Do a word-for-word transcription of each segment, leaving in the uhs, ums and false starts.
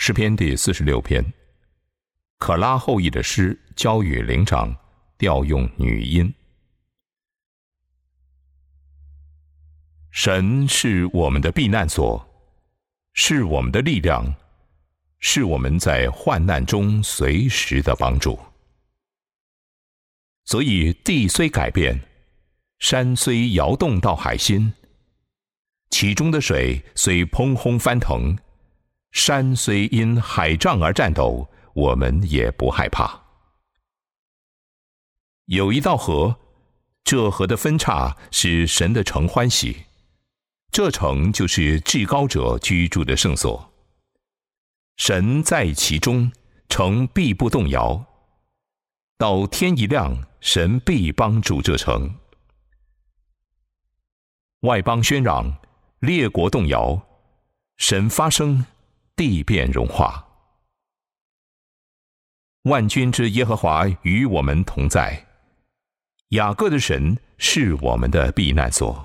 诗篇第四十六篇，可拉后裔的诗交与灵长，调用女音。神是我们的避难所，是我们的力量，是我们在患难中随时的帮助。所以地虽改变，山虽摇动到海心，其中的水虽砰轰翻腾，山虽因海涨而颤抖，我们也不害怕。有一道河，这河的分叉使神的城欢喜，这城就是至高者居住的圣所。神在其中，城必不动摇。到天一亮，神必帮助这城。外邦喧嚷，列国动摇，神发声，地变融化。万军之耶和华与我们同在，雅各的神是我们的避难所。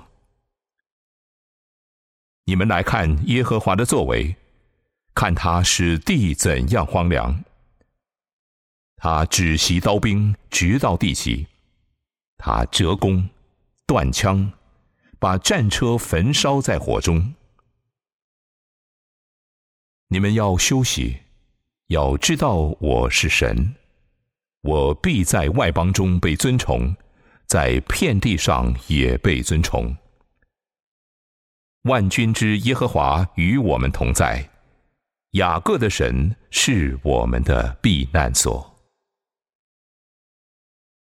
你们来看耶和华的作为，看他使地怎样荒凉。他止息刀兵，直到地极；他折弓，断枪，把战车焚烧在火中。你们要休息，要知道我是神，我必在外邦中被尊崇，在遍地上也被尊崇。万军之耶和华与我们同在，雅各的神是我们的避难所。